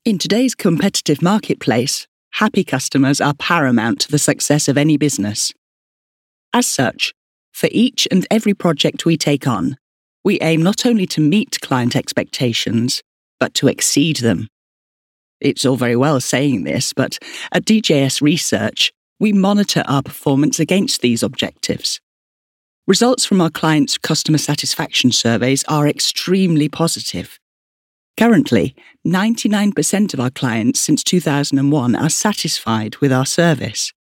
In today's competitive marketplace, happy customers are paramount to the success of any business. As such, for each and every project we take on, we aim not only to meet client expectations, but to exceed them. It's all very well saying this, but at DJS Research, we monitor our performance against these objectives. Results from our clients' customer satisfaction surveys are extremely positive. Currently, 99% of our clients since 2001 are satisfied with our service.